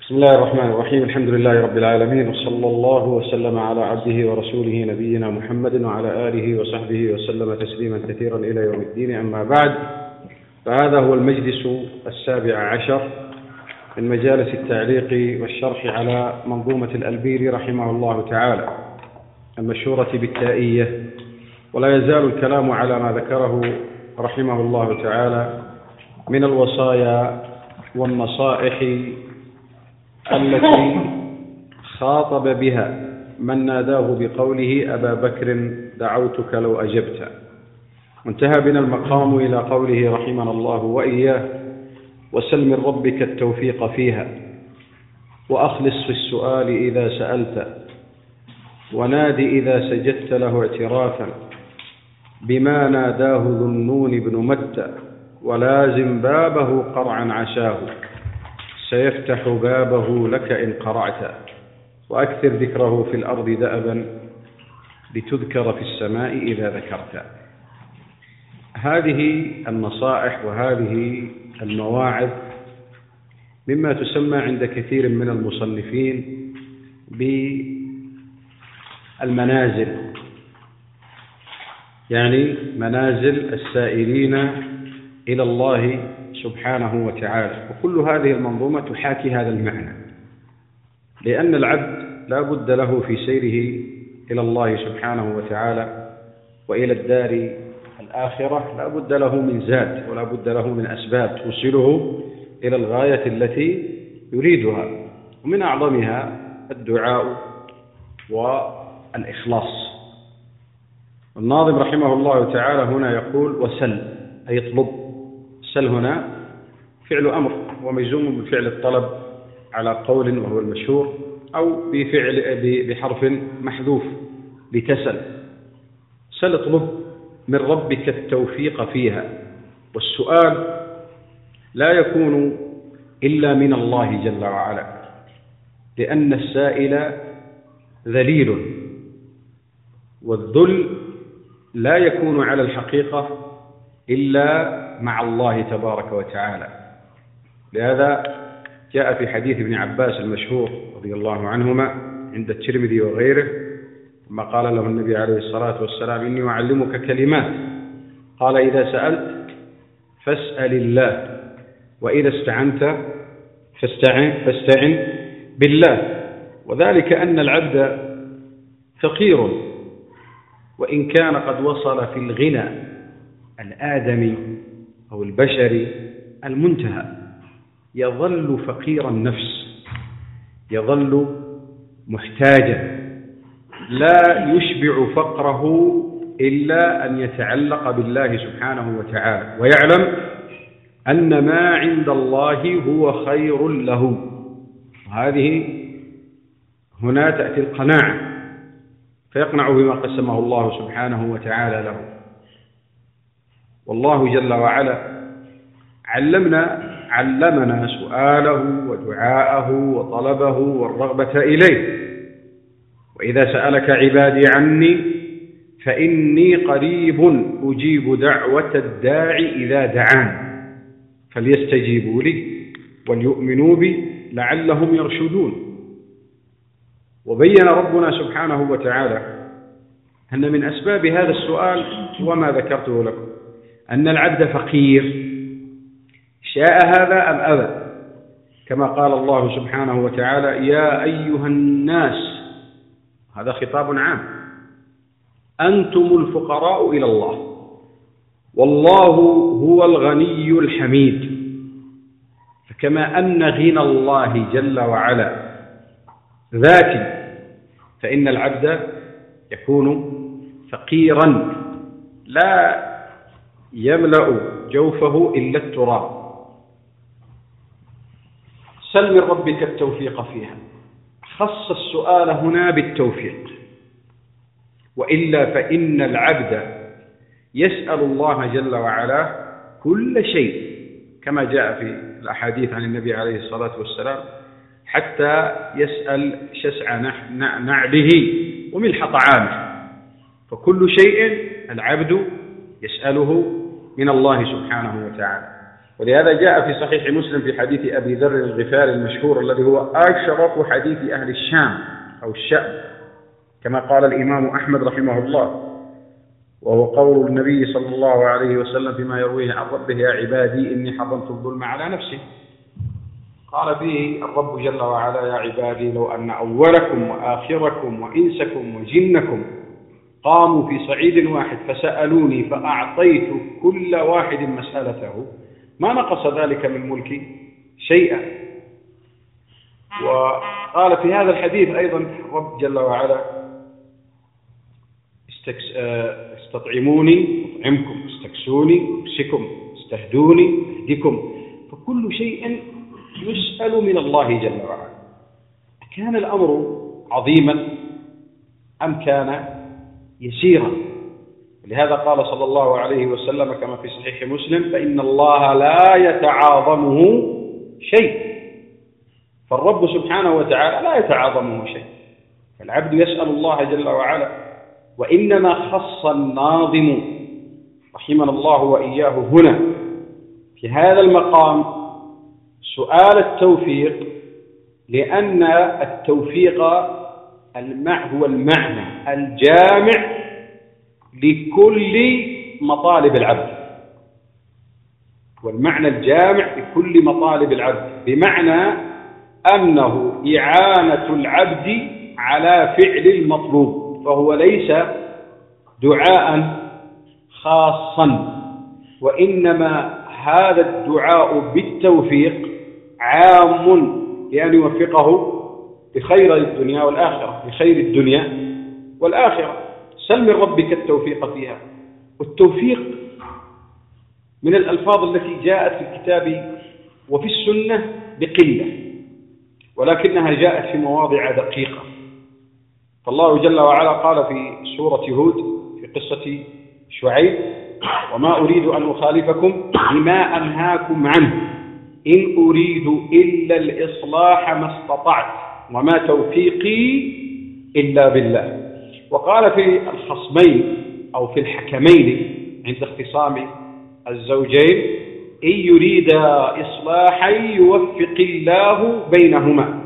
بسم الله الرحمن الرحيم. الحمد لله رب العالمين، وصلى الله وسلم على عبده ورسوله نبينا محمد وعلى آله وصحبه وسلم تسليما كثيرا إلى يوم الدين. أما بعد، فهذا هو المجلس 17 من مجالس التعليق والشرح على منظومة الألبيري رحمه الله تعالى المشهورة بالتائية، ولا يزال الكلام على ما ذكره رحمه الله تعالى من الوصايا والنصائح التي خاطب بها من ناداه بقوله أبا بكر دعوتك لو أجبت. وانتهى بنا المقام إلى قوله رحمنا الله وإياه: وسل من ربك التوفيق فيها، وأخلص في السؤال إذا سألت، ونادي إذا سجدت له اعترافا بما ناداه ذو النون بن متى، ولازم بابه قرعا عشاه، سيفتح بابه لك إن قرعت، وأكثر ذكره في الأرض دأبا لتذكر في السماء إذا ذكرت. هذه النصائح وهذه المواعظ مما تسمى عند كثير من المصنفين بالمنازل، يعني منازل السائلين إلى الله سبحانه وتعالى. وكل هذه المنظومة تحاكي هذا المعنى، لأن العبد لا بد له في سيره إلى الله سبحانه وتعالى وإلى الدار الآخرة لا بد له من زاد، ولا بد له من أسباب توصله إلى الغاية التي يريدها، ومن أعظمها الدعاء والإخلاص. الناظم رحمه الله تعالى هنا يقول وسل، أي اطلب. سل هنا فعل أمر ومجزوم بفعل الطلب على قول وهو المشهور، أو بحرف محذوف لتسل. سل اطلب من ربك التوفيق فيها، والسؤال لا يكون إلا من الله جل وعلا، لأن السائل ذليل، والذل لا يكون على الحقيقة إلا مع الله تبارك وتعالى. لهذا جاء في حديث ابن عباس المشهور رضي الله عنهما عند الترمذي وغيره، ثم قال له النبي عليه الصلاة والسلام: إني أعلمك كلمات، قال: إذا سألت فاسأل الله، وإذا استعنت فاستعن بالله. وذلك أن العبد فقير، وإن كان قد وصل في الغنى الآدمي أو البشري المنتهى، يظل فقير النفس، يظل محتاجا، لا يشبع فقره إلا أن يتعلق بالله سبحانه وتعالى، ويعلم أن ما عند الله هو خير له. هذه هنا تأتي القناعة، فيقنع بما قسمه الله سبحانه وتعالى له. والله جل وعلا علمنا سؤاله ودعاءه وطلبه والرغبة إليه. وإذا سألك عبادي عني فإني قريب أجيب دعوة الداع إذا دعان، فليستجيبوا لي وليؤمنوا بي لعلهم يرشدون. وبين ربنا سبحانه وتعالى أن من أسباب هذا السؤال وما ذكرته لكم، أن العبد فقير شاء هذا أم أبى، كما قال الله سبحانه وتعالى: يا أيها الناس، هذا خطاب عام، أنتم الفقراء إلى الله والله هو الغني الحميد. فكما أن غنى الله جل وعلا ذاتي، فإن العبد يكون فقيرا لا يملأ جوفه إلا التراب. سل من ربك التوفيق فيها، خص السؤال هنا بالتوفيق، وإلا فإن العبد يسأل الله جل وعلا كل شيء، كما جاء في الأحاديث عن النبي عليه الصلاة والسلام: حتى يسأل شسع نعله وملح طعامه. فكل شيء العبد يسأله من الله سبحانه وتعالى. ولهذا جاء في صحيح مسلم في حديث أبي ذر الغفاري المشهور الذي هو أشرف حديث أهل الشام أو الشام، كما قال الإمام أحمد رحمه الله، وهو قول النبي صلى الله عليه وسلم فيما يرويه عن ربه: يا عبادي إني حرمت الظلم على نفسي. قال فيه الرب جل وعلا: يا عبادي لو أن أولكم وآخركم وإنسكم وجنكم قاموا في صعيد واحد فسألوني فأعطيت كل واحد مسألته ما نقص ذلك من ملكي شيئا. وقال في هذا الحديث أيضا الرب جل وعلا: استطعموني أطعمكم، استكسوني أكسكم، استهدوني أهدكم. فكل شيء يسأل من الله جل وعلا. كان الأمر عظيما أم كان يسيرا؟ لهذا قال صلى الله عليه وسلم كما في صحيح مسلم: فإن الله لا يتعاظمه شيء. فالرب سبحانه وتعالى لا يتعاظمه شيء، فالعبد يسأل الله جل وعلا. وإنما خص الناظم رحمنا الله وإياه هنا في هذا المقام سؤال التوفيق، لأن التوفيق هو المعنى الجامع لكل مطالب العبد، والمعنى الجامع لكل مطالب العبد، بمعنى أنه إعانة العبد على فعل المطلوب، فهو ليس دعاء خاصا، وإنما هذا الدعاء بالتوفيق عام لأن يوفقه بخير الدنيا والآخرة، بخير الدنيا والآخرة. سل من ربك التوفيق فيها. والتوفيق من الألفاظ التي جاءت في الكتاب وفي السنة بقلة، ولكنها جاءت في مواضع دقيقة. فالله جل وعلا قال في سورة هود في قصة شعيب: وما أريد أن أخالفكم بما أنهاكم عنه إن أريد إلا الإصلاح ما استطعت وما توفيقي إلا بالله. وقال في الخصمين أو في الحكمين عند اختصام الزوجين: إن يريد إصلاحا يوفق الله بينهما.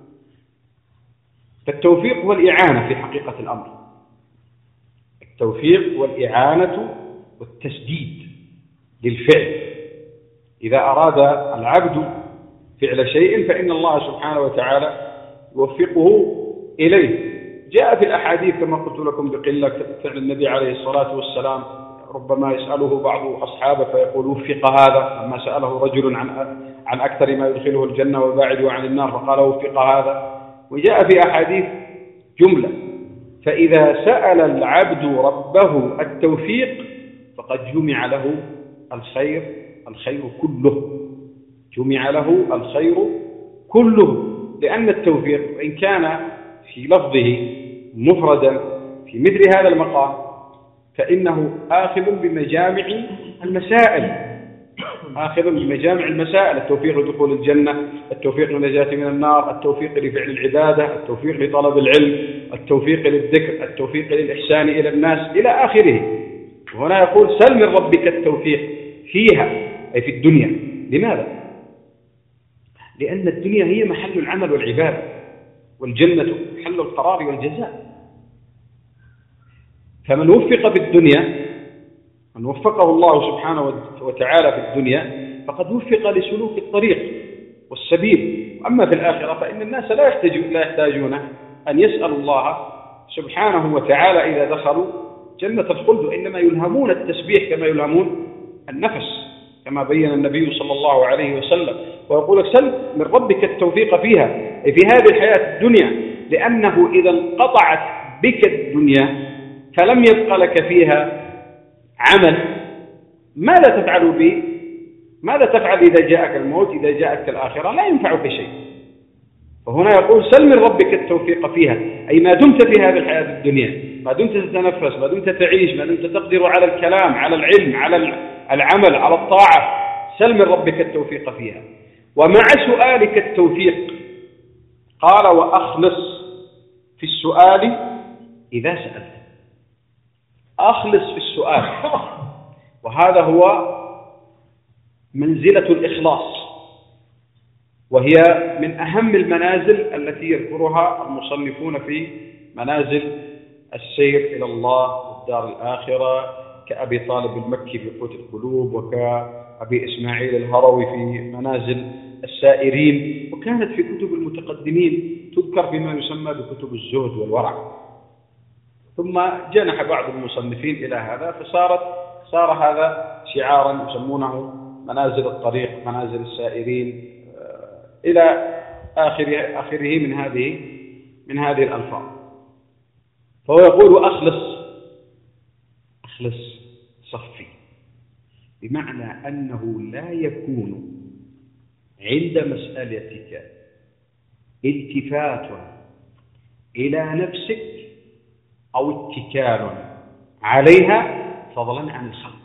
فالتوفيق والإعانة في حقيقة الأمر، التوفيق والإعانة والتسديد للفعل. إذا أراد العبد فعل شيء فإن الله سبحانه وتعالى يوفقه إليه. جاء في الأحاديث كما قلت لكم بقلة فعل النبي عليه الصلاة والسلام، ربما يسأله بعض أصحابه فيقول: وفق هذا. لما سأله رجل عن أكثر ما يدخله الجنة ويباعده عن النار فقال: وفق هذا. وجاء في أحاديث جملة: فإذا سأل العبد ربه التوفيق فقد جمع له الخير كله، جمع له الخير كله. لأن التوفيق وإن كان في لفظه مفردا في مثل هذا المقام فإنه آخذ بمجامع المسائل، آخذ بمجامع المسائل: التوفيق لدخول الجنة، التوفيق للنجاة من النار، التوفيق لفعل العبادة، التوفيق لطلب العلم، التوفيق للذكر، التوفيق للإحسان إلى الناس إلى آخره. وهنا يقول: سل من ربك التوفيق فيها، أي في الدنيا. لماذا؟ لأن الدنيا هي محل العمل والعبادة، والجنة محل القرار والجزاء. فمن وفق في الدنيا، من وفقه الله سبحانه وتعالى في الدنيا فقد وفق لسلوك الطريق والسبيل. أما في الآخرة فإن الناس لا يحتاجون أن يسألوا الله سبحانه وتعالى إذا دخلوا جنة الخلد، وإنما يلهمون التسبيح كما يلهمون النفس، كما بين النبي صلى الله عليه وسلم. ويقول لك: سل من ربك التوفيق فيها، أي في هذه الحياة الدنيا، لأنه إذا انقطعت بك الدنيا فلم يبق لك فيها عمل، ماذا تفعل به؟ ماذا تفعل إذا جاءك الموت؟ إذا جاءك الآخرة لا ينفعك شيء. فهنا يقول: سل من ربك التوفيق فيها، أي ما دمت في هذه الحياة الدنيا، ما دمت تتنفس، ما دمت تعيش، ما دمت تقدر على الكلام، على العلم، على العمل، على الطاعة، سل من ربك التوفيق فيها. ومع سؤالك التوفيق قال: وأخلص في السؤال إذا سألت. أخلص في السؤال، وهذا هو منزلة الإخلاص، وهي من أهم المنازل التي يذكرها المصنفون في منازل السير إلى الله والدار الآخرة، كأبي طالب المكي في قوت القلوب، وكأبي إسماعيل الهروي في منازل السائرين، وكانت في كتب المتقدمين تذكر بما يسمى بكتب الزهد والورع. ثم جنح بعض المصنفين إلى هذا، صار هذا شعارا يسمونه منازل الطريق، منازل السائرين، إلى آخره من هذه الألفاظ. فهو يقول أخلص صفي، بمعنى أنه لا يكون عند مسألتك التفات إلى نفسك أو اتكال عليها فضلا عن الخلق.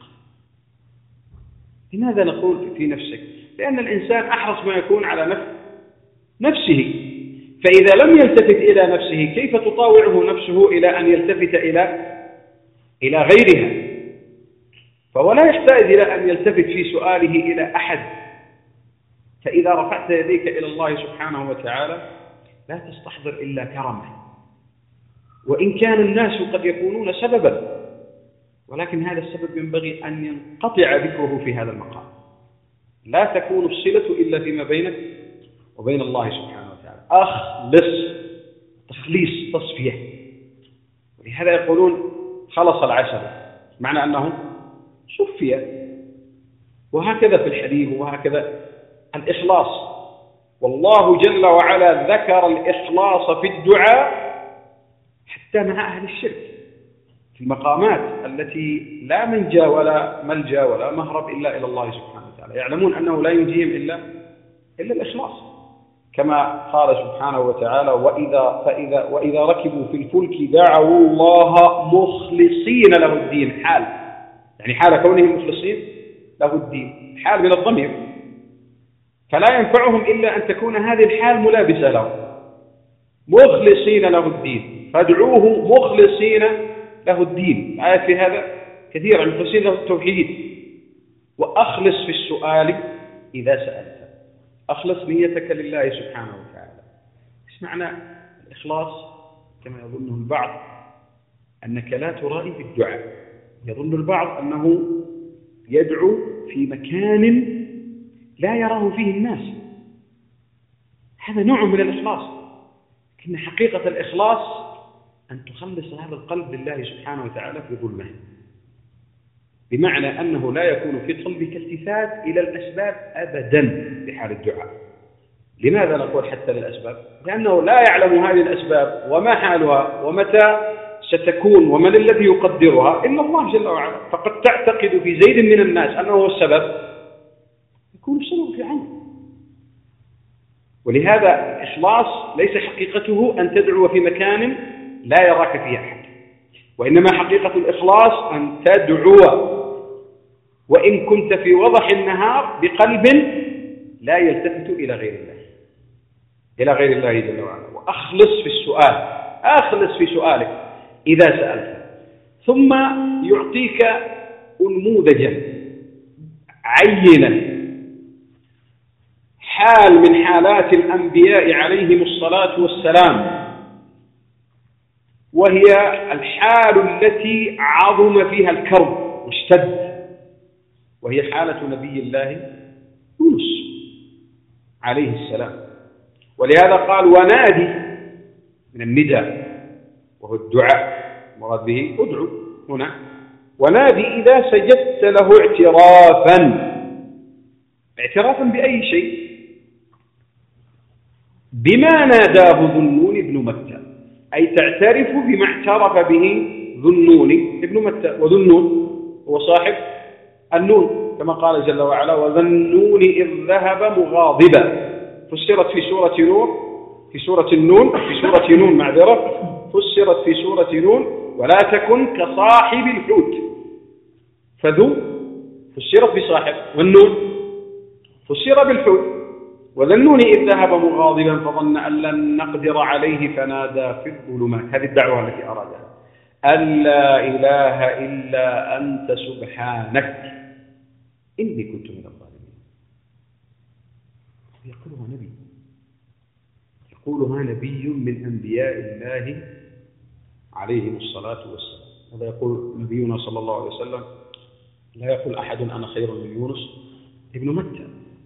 لماذا نقول في نفسك؟ لأن الإنسان أحرص ما يكون على نفسه، فإذا لم يلتفت إلى نفسه كيف تطاوعه نفسه إلى أن يلتفت إلى غيرها؟ فهو لا يحتاج إلى أن يلتفت في سؤاله إلى أحد. فإذا رفعت يديك إلى الله سبحانه وتعالى لا تستحضر إلا كرمه، وإن كان الناس قد يكونون سببا، ولكن هذا السبب ينبغي أن ينقطع ذكره في هذا المقام. لا تكون الصلة إلا فيما بينك وبين الله سبحانه وتعالى. أخلص، تخليص، تصفية. ولهذا يقولون خلص العسل، معنى أنه صفي. وهكذا في الحديث، وهكذا الإخلاص. والله جل وعلا ذكر الإخلاص في الدعاء حتى مع أهل الشرك، في المقامات التي لا منجا ولا ملجا ولا مهرب إلا إلى الله سبحانه وتعالى، يعلمون أنه لا ينجيهم إلا الإخلاص، كما قال سبحانه وتعالى: وإذا ركبوا في الفلك دعوا الله مخلصين له الدين. يعني حال كونهم مخلصين له الدين، حال من الضمير، فلا ينفعهم إلا أن تكون هذه الحال ملابسة له. مخلصين له الدين، فادعوه مخلصين له الدين. الآية في هذا كثيرا، مخلصين له التوحيد. وأخلص في السؤال إذا سألت، أخلص نيتك لله سبحانه وتعالى. إيش معنى الإخلاص؟ كما يظنه البعض أنك لا ترائي في الدعاء. يظن البعض أنه يدعو في مكان لا يراه فيه الناس، هذا نوع من الإخلاص. لكن حقيقة الإخلاص أن تخلص هذا القلب لله سبحانه وتعالى في ظلمه، بمعنى أنه لا يكون في قلبك التفات إلى الأسباب أبدا في حال الدعاء. لماذا نقول حتى للأسباب؟ لأنه لا يعلم هذه الأسباب وما حالها ومتى ستكون ومن الذي يقدرها إلا الله جل وعلا. فقد تعتقد في زيد من الناس أنه هو السبب، يكون السبب في عمل. ولهذا الإخلاص ليس حقيقته أن تدعو في مكان لا يراك فيه أحد، وإنما حقيقة الإخلاص أن تدعو وإن كنت في وضح النهار بقلب لا يلتفت إلى غير الله جل وعلا. وأخلص في السؤال، أخلص في سؤالك إذا سألت. ثم يعطيك نموذجا عينة، حال من حالات الأنبياء عليهم الصلاة والسلام، وهي الحال التي عظم فيها الكرب واشتد، وهي حالة نبي الله يونس عليه السلام. ولهذا قال: ونادي، من النداء وهو الدعاء، مراد به ادعو هنا. ونادي إذا سجدت له اعترافا بأي شيء؟ بما ناداه ذنون بن متى، أي تعترف بما اعترف به ذنون بن متى. وذنون هو صاحب النون، كما قال جل وعلا: وذنون إذ ذهب مغاضبا. فسرت في سورة نون فسرت في سورة نون: ولا تكن كصاحب الحوت. فذو فسرت بصاحب، والنون فسر بالحوت. وذنون إذ ذهب مغاضبا فظن أن لن نقدر عليه فنادى في الظلمات. هذه الدعوة التي أرادها: أن لا إله إلا أنت سبحانك إني كنت من الظالمين. يقولها نبي، يقولها نبي من أنبياء الله عليهم الصلاة والسلام. هذا يقول نبينا صلى الله عليه وسلم: لا يقول أحد أنا خير من يونس ابن متى.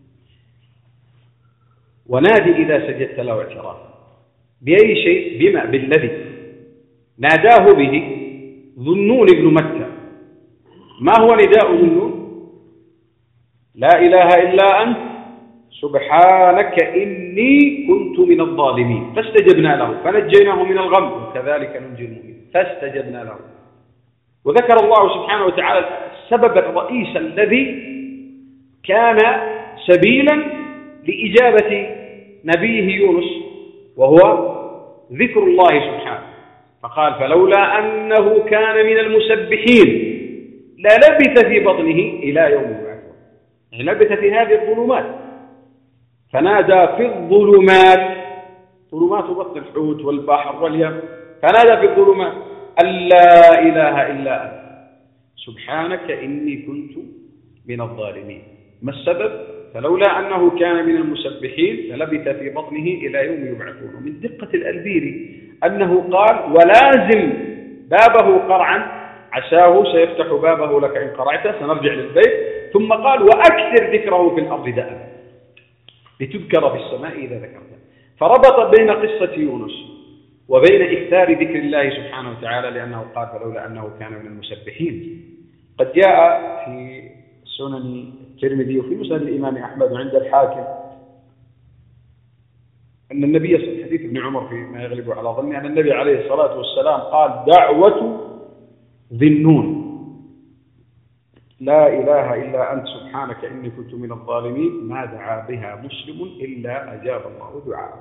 ونادي إذا سجدت له اعترافا بأي شيء؟ بما بالذي ناداه به ذنون ابن متى. ما هو نداء ذنون؟ لا إله إلا أنت سبحانك إني كنت من الظالمين، فاستجبنا له فنجيناه من الغم وكذلك ننجي المؤمنين. فاستجبنا له. وذكر الله سبحانه وتعالى السبب الرئيس الذي كان سبيلا لإجابة نبيه يونس، وهو ذكر الله سبحانه. فقال: فلولا أنه كان من المسبحين للبث في بطنه إلى يوم يبعثون. يعني لبث في هذه الظلمات، فنادى في الظلمات، ظلمات بطن الحوت والبحر واليم، فنادى في الظلمات أن لا إله إلا أنت سبحانك إني كنت من الظالمين. ما السبب؟ فلولا أنه كان من المسبحين للبث في بطنه إلى يوم يبعثون. ومن دقة الألبيري أنه قال: ولازم بابه قرعا عساه سيفتح بابه لك إن قرعته، سنرجع للبيت. ثم قال: وأكثر ذكره في الأرض دأبا لتذكر في السماء إذا ذكرته. فربط بين قصة يونس وبين إكثار ذكر الله سبحانه وتعالى، لأنه قال: فلولا أنه كان من المسبحين. قد جاء في سنن الترمذي وفي مسند الإمام أحمد وعند الحاكم أن النبي صلى الله عليه وسلم، حديث ابن عمر فيما يغلب على ظني، أن النبي عليه الصلاة والسلام قال: دعوة ذي النون لا إله إلا أنت سبحانك إني كنت من الظالمين ما دعا بها مسلم إلا أجاب الله دعاءه.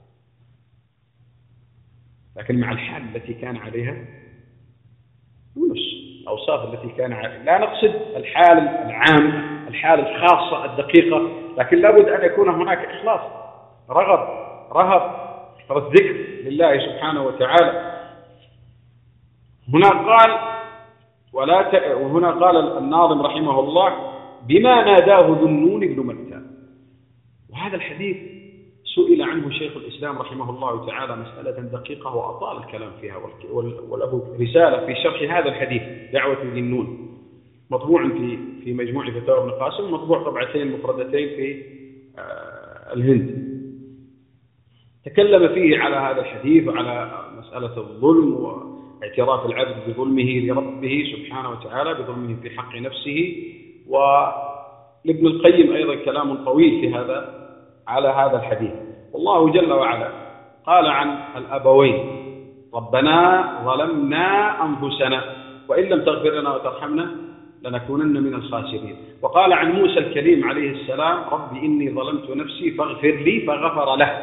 لكن مع الحال التي كان عليها يونس، الأوصاف التي كان عليها، لا نقصد الحال العام، الحال الخاصة الدقيقة، لكن لابد أن يكون هناك إخلاص، رغب، رهب، الذكر لله سبحانه وتعالى. هنا قال وهنا قال الناظم رحمه الله: بما ناداه ذنون ابن متى. وهذا الحديث سئل عنه شيخ الإسلام رحمه الله تعالى مسألة دقيقة وأطال الكلام فيها، وله رسالة في شرح هذا الحديث دعوة ذنون، مطبوع في مجموع فتاوى ابن قاسم، مطبوع طبعتين مفردتين في الهند. تكلم فيه على هذا الحديث وعلى مسألة الظلم واعتراف العبد بظلمه لربه سبحانه وتعالى، بظلمه في حق نفسه. ولابن القيم أيضا كلام طويل في هذا على هذا الحديث. والله جل وعلا قال عن الأبوين: ربنا ظلمنا أنفسنا وإن لم تغفر لنا وترحمنا لنكونن من الخاسرين. وقال عن موسى الكليم عليه السلام: رب إني ظلمت نفسي فاغفر لي فغفر له.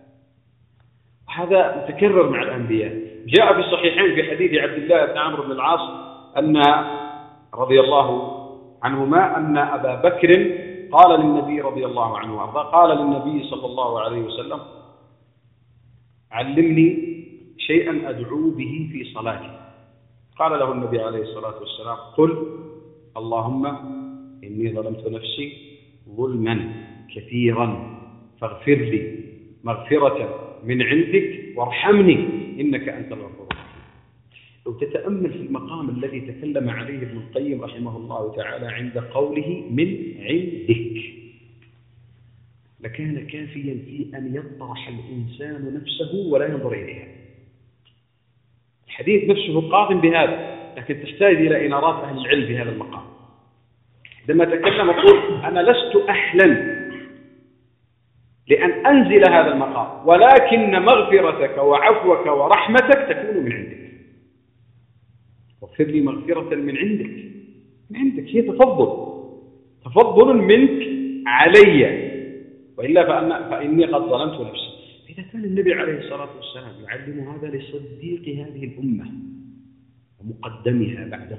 هذا متكرر مع الأنبياء. جاء في الصحيحين في حديث عبد الله بن عمرو بن العاص أن رضي الله عنهما أن أبا بكر قال للنبي رضي الله عنه وارضاه، قال للنبي صلى الله عليه وسلم: علمني شيئا أدعو به في صلاتي. قال له النبي عليه الصلاة والسلام: قل اللهم إني ظلمت نفسي ظلما كثيرا فاغفر لي مغفرة من عندك وارحمني إنك أنت الغفور الرحيم. لو تتأمل في المقام الذي تكلم عليه ابن القيم رحمه الله تعالى عند قوله من عندك، لكان كافيا في أن يطرح الإنسان نفسه ولا ينظر إليها. الحديث نفسه قاضٍ بهذا، لكن تحتاج إلى إنارات أهل العلم بهذا المقام. عندما تكلم أقول: أنا لست أهلا لأن أنزل هذا المقام، ولكن مغفرتك وعفوك ورحمتك تكون من عندك. واغفر لي مغفرة من عندك، من عندك، هي تفضل منك علي، وإلا فإني قد ظلمت نفسي. إذا كان النبي عليه الصلاة والسلام يعلم هذا لصديق هذه الأمة ومقدمها بعده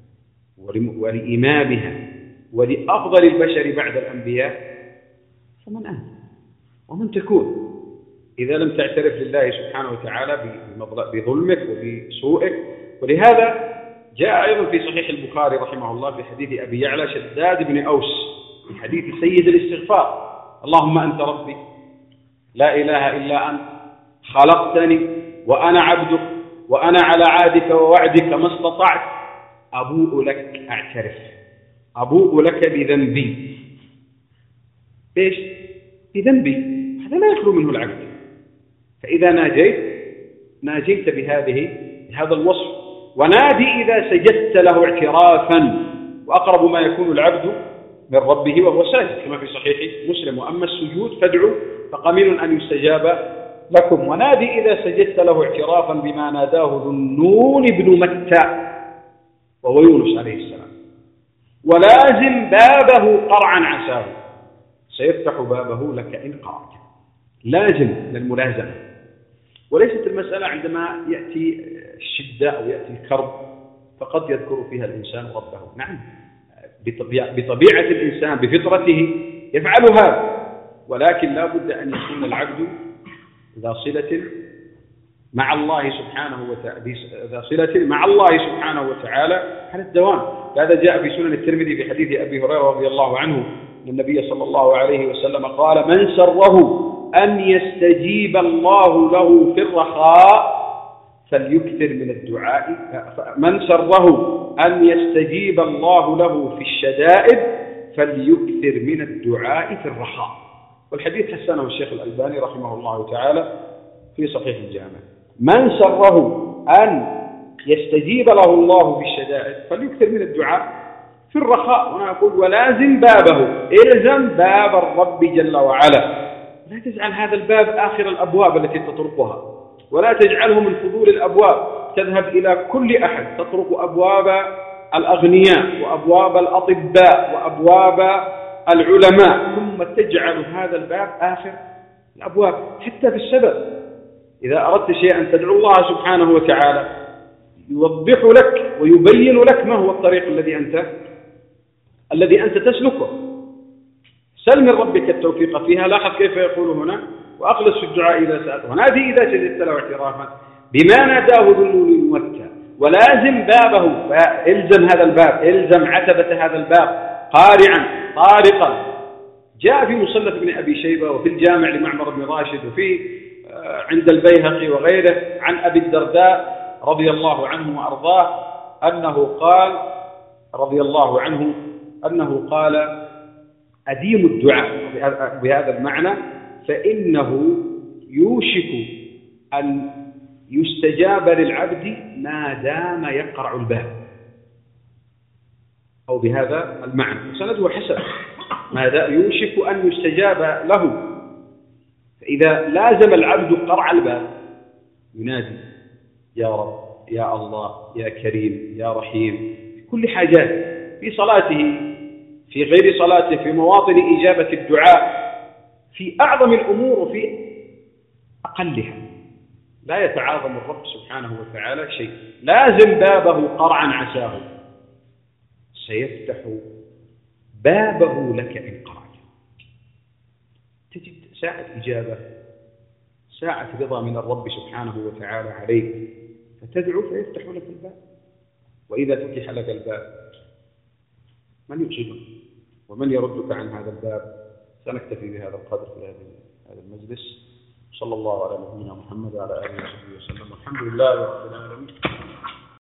ولإمامها ولأفضل البشر بعد الأنبياء، فمن أنت ومن تكون إذا لم تعترف لله سبحانه وتعالى بظلمك وبسوءك؟ ولهذا جاء أيضا في صحيح البخاري رحمه الله في حديث أبي يعلى شداد بن أوس، في حديث سيد الاستغفار اللهم أنت ربي لا إله إلا أنت خلقتني وأنا عبدك وأنا على عهدك ووعدك ما استطعت أبوء لك أعترف أبوء لك بذنبي. إيش؟ بذنبي، هذا لا يخلو منه العبد. فإذا ناجيت بهذا الوصف. ونادي إذا سجدت له اعترافا، وأقرب ما يكون العبد من ربه وهو ساجد كما في صحيح مسلم. وأما السجود فادعوا فقميل أن يستجاب لكم. ونادي إذا سجدت له اعترافا بما ناداه ذو النون بن متى وهو يونس عليه السلام. ولازم بابه قرعا عساه سيفتح بابه لك إن قرأت. لازم للملازمة، وليست المسألة عندما يأتي الشدة أو يأتي الكرب فقد يذكر فيها الإنسان ربه. نعم، بطبيعة الإنسان بفطرته يفعل هذا، ولكن لا بد أن يكون العبد ذا صلة مع الله سبحانه وتعالى على الدوام. هذا جاء في سنن الترمذي في حديث أبي هريرة رضي الله عنه أن النبي صلى الله عليه وسلم قال: من سره أن يستجيب الله له في الرخاء فليكثر من الدعاء. من سره أن يستجيب الله له في الشدائد فليكثر من الدعاء في الرخاء. والحديث حسنه الشيخ الألباني رحمه الله تعالى في صحيح الجامع. من سره أن يستجيب له الله في الشدائد فليكثر من الدعاء في الرخاء. وأنا أقول ولازم بابه، إلزم باب الرب جل وعلا. لا تجعل هذا الباب آخر الأبواب التي تطرقها، ولا تجعله من فضول الأبواب تذهب إلى كل أحد، تطرق أبواب الأغنياء وأبواب الأطباء وأبواب العلماء، ثم تجعل هذا الباب آخر الأبواب. حتى في السبب، إذا أردت شيئا تدعو الله سبحانه وتعالى يوضح لك ويبين لك ما هو الطريق الذي أنت تسلكه. سل من ربك التوفيق فيها. لاحظ كيف يقول هنا: وأخلص في الدعاء إذا سألت، ونادي إذا سجدت له اعترافا بما ناداه ذو النون الموتى. ولازم بابه، فإلزم هذا الباب، إلزم عتبة هذا الباب قارعا طارقا. جاء في مصنف ابن أبي شيبة وفي الجامع لمعمر بن راشد وفي عند البيهقي وغيره عن أبي الدرداء رضي الله عنه وأرضاه أنه قال رضي الله عنه أنه قال: أديم الدعاء بهذا المعنى فإنه يوشك أن يستجاب للعبد ما دام يقرع الباب، أو بهذا المعنى سنده حسن، ماذا يوشك أن يستجاب له. فإذا لازم العبد قرع الباب ينادي: يا رب، يا الله، يا كريم، يا رحيم، في كل حاجات، في صلاته، في غير صلاته، في مواطن إجابة الدعاء، في أعظم الأمور وفي أقلها. لا يتعاظم الرب سبحانه وتعالى شيء. لازم بابه قرعا عساه سيفتح بابه لك إن قرعت. تجد ساعة إجابة، ساعة رضا من الرب سبحانه وتعالى عليك، فتدعو فيفتح لك الباب. وإذا فتح لك الباب من يقصدك ومن يردك عن هذا الباب؟ سنكتفي بهذا القدر في هذا المجلس. صلى الله على نبينا محمد وعلى آله وصحبه وسلم، والحمد لله رب العالمين.